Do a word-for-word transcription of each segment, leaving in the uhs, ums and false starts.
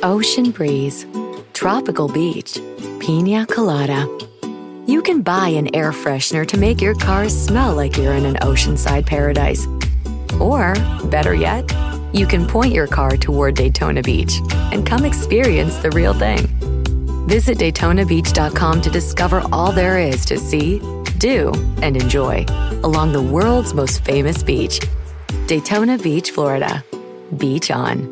ocean breeze, tropical beach, pina colada. You can buy an air freshener to make your car smell like you're in an oceanside paradise. Or, better yet, you can point your car toward Daytona Beach and come experience the real thing. Visit Daytona Beach dot com to discover all there is to see, do, and enjoy along the world's most famous beach. Daytona Beach, Florida. Beach on.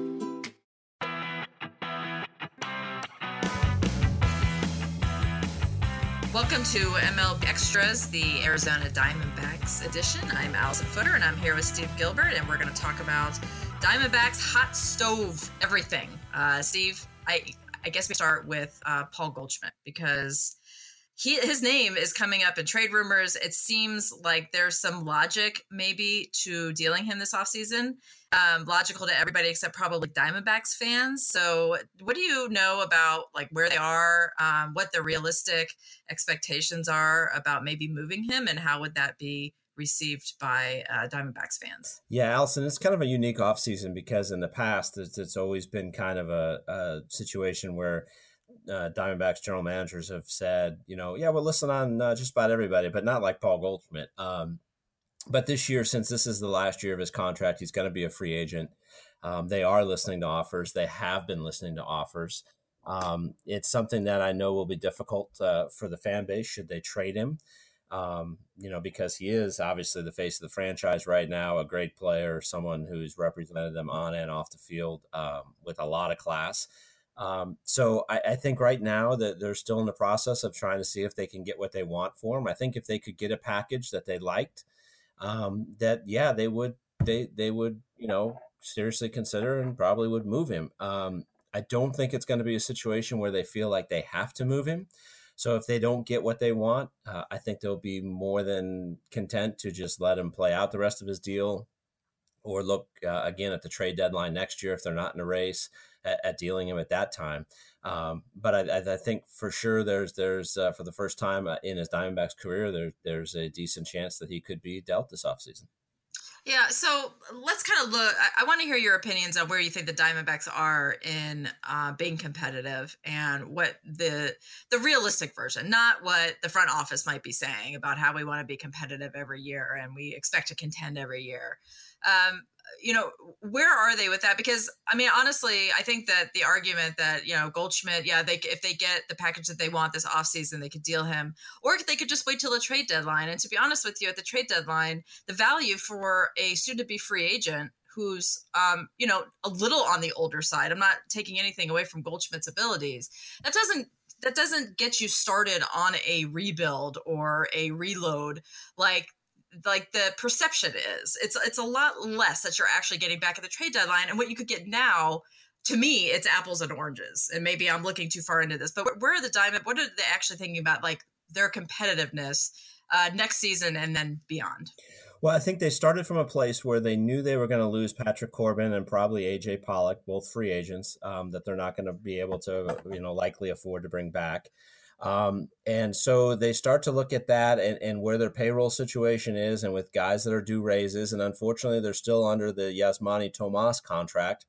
Welcome to M L B Extras, the Arizona Diamondbacks edition. I'm Allison Footer, and I'm here with Steve Gilbert, and we're going to talk about Diamondbacks hot stove everything. Uh, Steve, I I guess we start with uh, Paul Goldschmidt, because he his name is coming up in trade rumors. It seems like there's some logic maybe to dealing him this offseason. Um, logical to everybody except probably Diamondbacks fans. So what do you know about like where they are, um, what the realistic expectations are about maybe moving him, and how would that be received by uh, Diamondbacks fans? Yeah, Allison, it's kind of a unique offseason because in the past, it's, it's always been kind of a, a situation where uh, Diamondbacks general managers have said, you know, yeah, we'll listen on uh, just about everybody, but not like Paul Goldschmidt. Um, But this year, since this is the last year of his contract, he's going to be a free agent. Um, they are listening to offers. They have been listening to offers. Um, it's something that I know will be difficult uh, for the fan base should they trade him, um, you know, because he is obviously the face of the franchise right now, a great player, someone who's represented them on and off the field um, with a lot of class. Um, so I, I think right now that they're still in the process of trying to see if they can get what they want for him. I think if they could get a package that they liked, um, that, yeah, they would, they, they would, you know, seriously consider and probably would move him. Um, I don't think it's going to be a situation where they feel like they have to move him. So if they don't get what they want, uh, I think they'll be more than content to just let him play out the rest of his deal, or look uh, again at the trade deadline next year if they're not in a race at, at dealing him at that time. Um, but I, I think for sure there's there's uh, for the first time in his Diamondbacks career, there, there's a decent chance that he could be dealt this offseason. Yeah, so let's kind of look. I, I want to hear your opinions on where you think the Diamondbacks are in uh, being competitive, and what the the realistic version, not what the front office might be saying about how we want to be competitive every year and we expect to contend every year. Um, you know, where are they with that? Because, I mean, honestly, I think that the argument that, you know, Goldschmidt, yeah, they if they get the package that they want this offseason, they could deal him, or they could just wait till the trade deadline. And to be honest with you, at the trade deadline, the value for a soon-to-be free agent who's, um, you know, a little on the older side, I'm not taking anything away from Goldschmidt's abilities, that doesn't that doesn't get you started on a rebuild or a reload like like the perception is. It's it's a lot less that you're actually getting back at the trade deadline. And what you could get now, to me, it's apples and oranges. And maybe I'm looking too far into this, but where are the Diamond? What are they actually thinking about, like their competitiveness uh, next season and then beyond? Well, I think they started from a place where they knew they were going to lose Patrick Corbin and probably A J Pollock, both free agents, um, that they're not going to be able to, you know, likely afford to bring back. Um, and so they start to look at that and, and where their payroll situation is, and with guys that are due raises. And unfortunately, they're still under the Yasmani Tomas contract.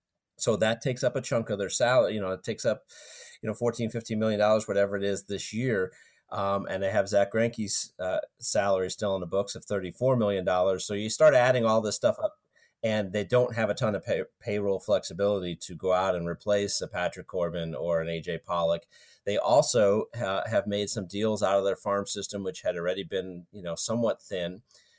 So that takes up a chunk of their salary. You know, it takes up, you know, fourteen, fifteen million dollars, whatever it is this year. Um, and they have Zach Greinke's uh, salary still in the books of thirty-four million dollars. So you start adding all this stuff up, and they don't have a ton of pay- payroll flexibility to go out and replace a Patrick Corbin or an A J Pollock. They also uh, have made some deals out of their farm system, which had already been, you know, somewhat thin,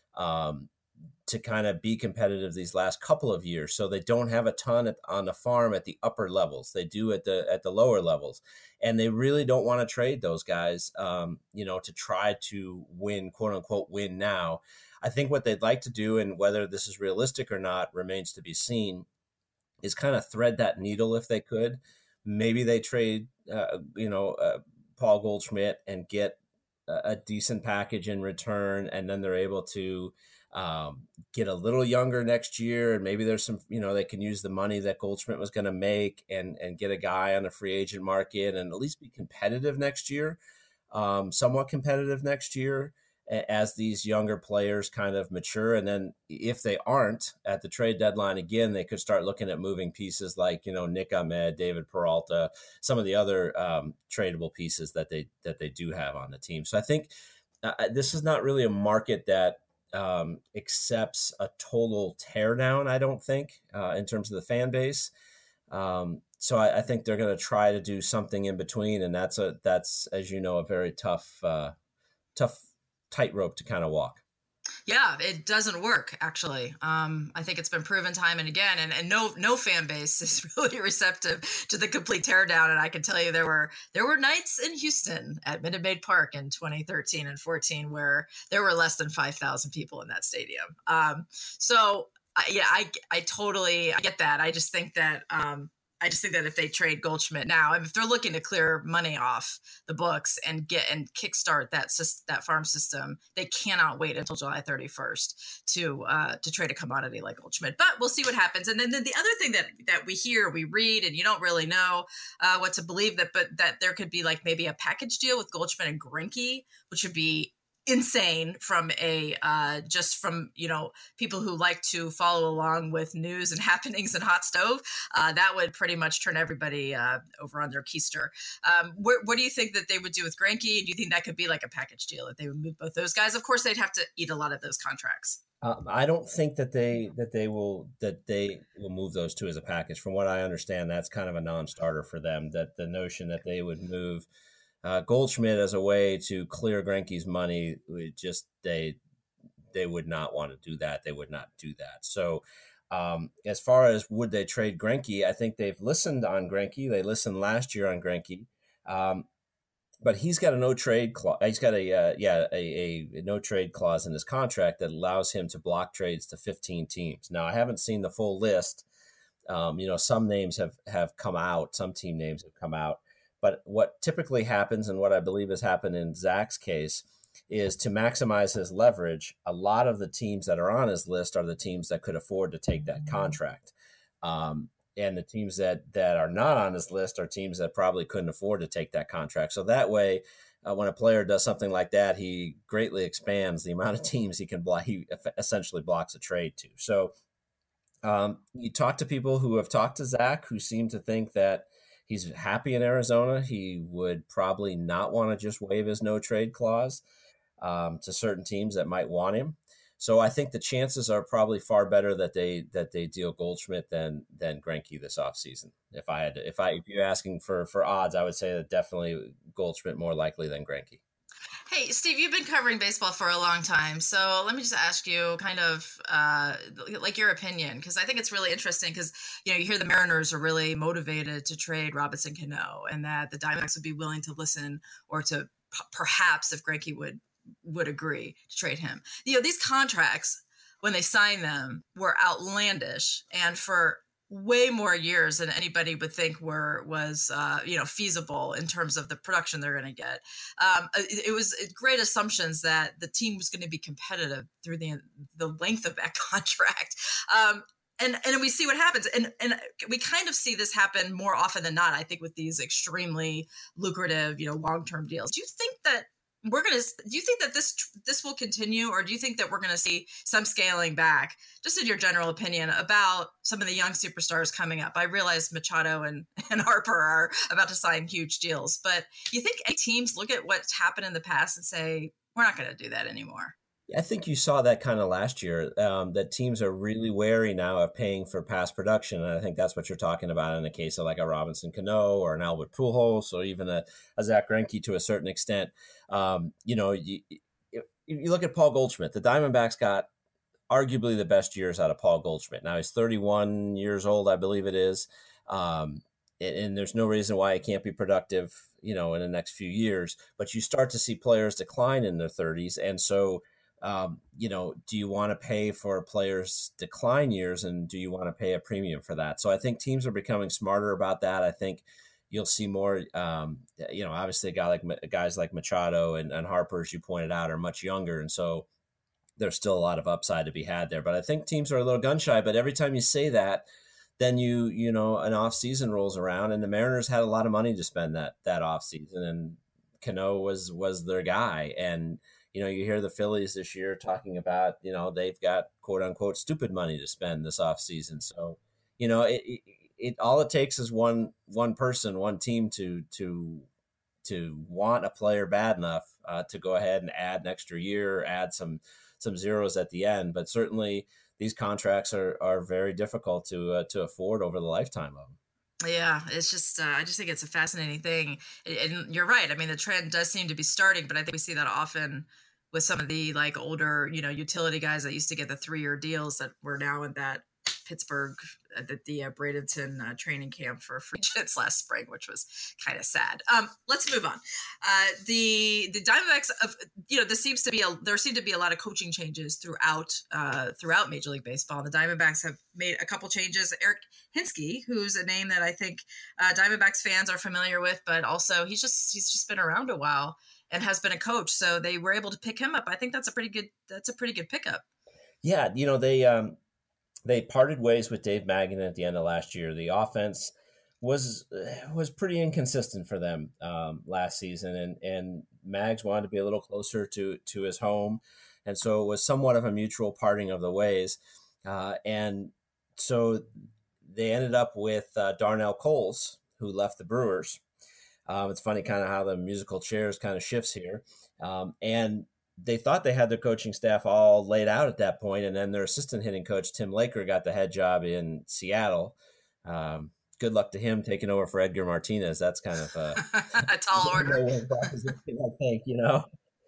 um, to kind of be competitive these last couple of years. So they don't have a ton at, on the farm at the upper levels. They do at the at the lower levels, and they really don't want to trade those guys, um, you know, to try to win, quote unquote, win now. I think what they'd like to do, and whether this is realistic or not remains to be seen, is kind of thread that needle if they could. Maybe they trade, uh, you know, uh, Paul Goldschmidt and get a, a decent package in return, and then they're able to um, get a little younger next year. And maybe there's some, you know, they can use the money that Goldschmidt was going to make and and get a guy on the free agent market and at least be competitive next year, um, somewhat competitive next year. as these younger players kind of mature. And then if they aren't at the trade deadline again, they could start looking at moving pieces like, you know, Nick Ahmed, David Peralta, some of the other um, tradable pieces that they that they do have on the team. So I think uh, this is not really a market that um, accepts a total teardown, I don't think, uh, in terms of the fan base. Um, so I, I think they're going to try to do something in between. And that's, a that's as you know, a very tough, uh, tough tightrope to kind of walk. Yeah, it doesn't work, actually. Um, I think it's been proven time and again, and, and no no fan base is really receptive to the complete teardown. And I can tell you there were there were nights in Houston at Minute Maid Park in twenty thirteen and fourteen where there were less than five thousand people in that stadium. Um, so, uh, yeah, I, I totally I get that. I just think that um, I just think that if they trade Goldschmidt now, if they're looking to clear money off the books and get and kickstart that that farm system, they cannot wait until July thirty-first to uh, to trade a commodity like Goldschmidt. But we'll see what happens. And then, then the other thing that that we hear, we read, and you don't really know uh, what to believe, that but that there could be like maybe a package deal with Goldschmidt and Greinke, which would be insane from a uh, just from, you know, people who like to follow along with news and happenings and hot stove. Uh, that would pretty much turn everybody uh, over on their keister. Um, what, what do you think that they would do with Greinke? Do you think that could be like a package deal that they would move both those guys? Of course, they'd have to eat a lot of those contracts. Um, I don't think that they that they will that they will move those two as a package. From what I understand, that's kind of a non-starter for them. That the notion that they would move Uh, Goldschmidt as a way to clear Greinke's money, just they they would not want to do that. They would not do that. So um, as far as would they trade Greinke, I think they've listened on Greinke. They listened last year on Greinke, um, but he's got a no trade clause. He's got a uh, yeah a, a no trade clause in his contract that allows him to block trades to fifteen teams. Now I haven't seen the full list. Um, you know, some names have have come out. Some team names have come out. But what typically happens, and what I believe has happened in Zach's case, is to maximize his leverage. A lot of the teams that are on his list are the teams that could afford to take that contract. Um, and the teams that, that are not on his list are teams that probably couldn't afford to take that contract. So that way, uh, when a player does something like that, he greatly expands the amount of teams he can block. He essentially blocks a trade to. So um, you talk to people who have talked to Zach, who seem to think that he's happy in Arizona. He would probably not want to just waive his no trade clause um, to certain teams that might want him. So I think the chances are probably far better that they that they deal Goldschmidt than than Greinke this offseason. If I had to, if I if you're asking for for odds, I would say that definitely Goldschmidt more likely than Greinke. Hey, Steve, you've been covering baseball for a long time. So let me just ask you kind of uh, like your opinion, because I think it's really interesting because, you know, you hear the Mariners are really motivated to trade Robinson Cano and that the Diamondbacks would be willing to listen or to p- perhaps if Greinke would would agree to trade him. You know, these contracts, when they signed them, were outlandish and for way more years than anybody would think were was uh, you know feasible in terms of the production they're going to get. Um, it, it was great assumptions that the team was going to be competitive through the the length of that contract. Um, and and we see what happens, and and we kind of see this happen more often than not. I think with these extremely lucrative, you know, long term deals. Do you think that we're going to, do you think that this, this will continue, or do you think that we're going to see some scaling back, just in your general opinion, about some of the young superstars coming up? I realize Machado and, and Harper are about to sign huge deals, but you think any teams look at what's happened in the past and say, we're not going to do that anymore? I think you saw that kind of last year, um, that teams are really wary now of paying for past production. And I think that's what you're talking about in the case of like a Robinson Cano or an Albert Pujols or even a, a Zach Greinke to a certain extent. Um, you know, you, you look at Paul Goldschmidt. The Diamondbacks got arguably the best years out of Paul Goldschmidt. Now he's thirty-one years old, I believe it is. Um, and, and there's no reason why it can't be productive, you know, in the next few years. But you start to see players decline in their thirties. And so, Um, you know, do you want to pay for players' decline years, and do you want to pay a premium for that? So I think teams are becoming smarter about that. I think you'll see more, um, you know, obviously a guy like guys like Machado and, and Harper, as you pointed out, are much younger. And so there's still a lot of upside to be had there. But I think teams are a little gun shy. But every time you say that, then you, you know, an off season rolls around, and the Mariners had a lot of money to spend that, that off season, and Cano was, was their guy. And, You know, you hear the Phillies this year talking about, you know, they've got quote unquote stupid money to spend this offseason. So, you know, it, it, it all it takes is one one person, one team to to to want a player bad enough uh, to go ahead and add an extra year, add some some zeros at the end. But certainly these contracts are are very difficult to uh, to afford over the lifetime of them. Yeah, it's just, uh, I just think it's a fascinating thing. And you're right. I mean, the trend does seem to be starting, but I think we see that often with some of the like older, you know, utility guys that used to get the three year deals that were now in that Pittsburgh, uh, the, the uh, Bradenton uh, training camp for free agents last spring, which was kind of sad. Um, let's move on. Uh, the the Diamondbacks, of you know, this seems to be a there seem to be a lot of coaching changes throughout uh, throughout Major League Baseball. And the Diamondbacks have made a couple changes. Eric Hinske, who's a name that I think uh, Diamondbacks fans are familiar with, but also he's just he's just been around a while and has been a coach, so they were able to pick him up. I think that's a pretty good that's a pretty good pickup. Yeah, you know they. Um... They parted ways with Dave Magadan at the end of last year. The offense was was pretty inconsistent for them um, last season, and and Mags wanted to be a little closer to to his home, and so it was somewhat of a mutual parting of the ways. Uh, and so they ended up with uh, Darnell Coles, who left the Brewers. Um, it's funny kind of how the musical chairs kind of shifts here, um, and they thought they had their coaching staff all laid out at that point, and then their assistant hitting coach, Tim Laker, got the head job in Seattle. Um, good luck to him taking over for Edgar Martinez. That's kind of a, a tall order. I think, you know.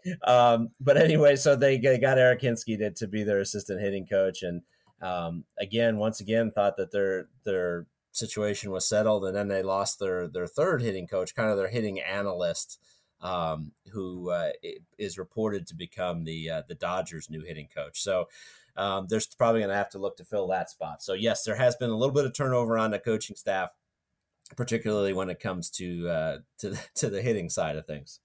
Um, but anyway, so they, they got Eric Hinske to, to be their assistant hitting coach. And um, again, once again, thought that their their situation was settled, and then they lost their their third hitting coach, kind of their hitting analyst, um, who uh, is reported to become the uh, the Dodgers' new hitting coach. So um, they're probably going to have to look to fill that spot. So yes, there has been a little bit of turnover on the coaching staff, particularly when it comes to uh, to the, to the hitting side of things.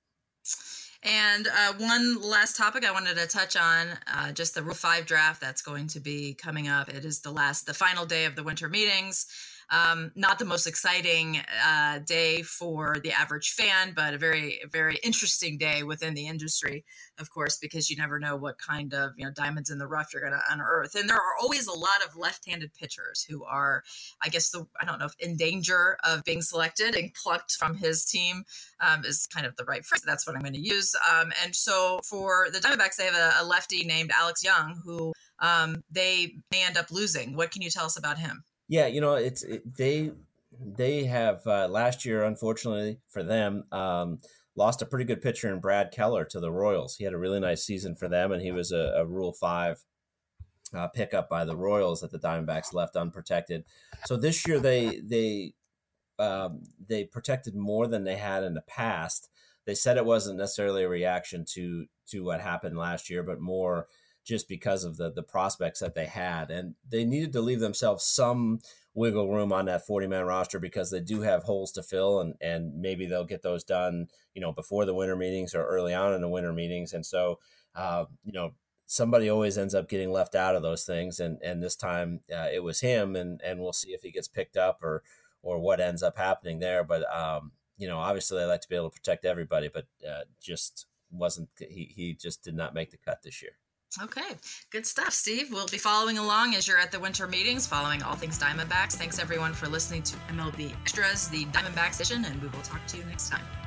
And uh, one last topic I wanted to touch on, uh, just the Rule five draft that's going to be coming up. It is the last, the final day of the winter meetings. Um, not the most exciting uh, day for the average fan, but a very, very interesting day within the industry, of course, because you never know what kind of, you know, diamonds in the rough you're going to unearth. And there are always a lot of left-handed pitchers who are, I guess, the, I don't know if in danger of being selected and plucked from his team um, is kind of the right phrase. That's what I'm going to use. Um, and so for the Diamondbacks, they have a, a lefty named Alex Young, who um, they may end up losing. What can you tell us about him? Yeah, you know, it's it, they they have uh, last year, unfortunately for them, um, lost a pretty good pitcher in Brad Keller to the Royals. He had a really nice season for them, and he was a, a Rule five uh, pickup by the Royals that the Diamondbacks left unprotected. So this year they they um, they protected more than they had in the past. They said it wasn't necessarily a reaction to to what happened last year, but more just because of the the prospects that they had. And they needed to leave themselves some wiggle room on that forty-man roster because they do have holes to fill, and and maybe they'll get those done, you know, before the winter meetings or early on in the winter meetings. And so, uh, you know, somebody always ends up getting left out of those things. And and this time uh, it was him, and and we'll see if he gets picked up or or what ends up happening there. But, um, you know, obviously they like to be able to protect everybody, but uh, just wasn't, he, he just did not make the cut this year. Okay, good stuff, Steve. We'll be following along as you're at the winter meetings, following all things Diamondbacks. Thanks, everyone, for listening to M L B Extras, the Diamondbacks edition, and we will talk to you next time.